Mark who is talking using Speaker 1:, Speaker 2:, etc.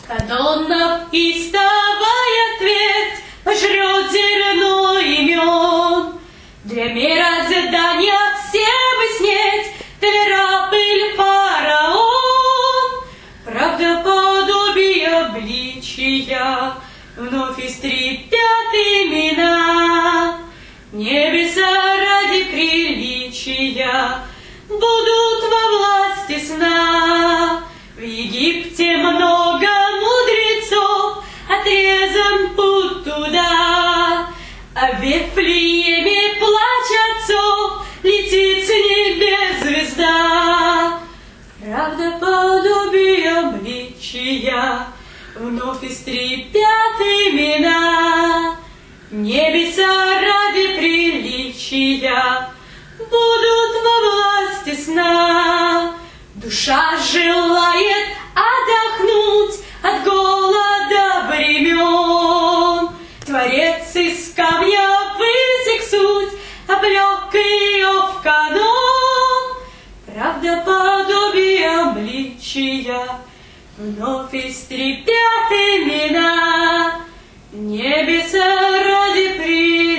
Speaker 1: Кадонов и вставая твердь пожрет зерно имен. Для мироздания все бы снеть, твера пыль фараон. Правдоподобие обличия вновь истрепят имена. Небеса ради приличия будут во власти сна. В Египте много мудрецов, отрезан путь туда, а в Вифлееме плач отцов, летит с небес звезда. Правдоподобие обличия вновь истрепят имена. Небеса ради приличия будут во власти сна. Душа желает отдохнуть от голода времен. Творец из камня высек суть, облек ее в канон. Правдоподобие обличия вновь истрепят имена. Небеса ради приличия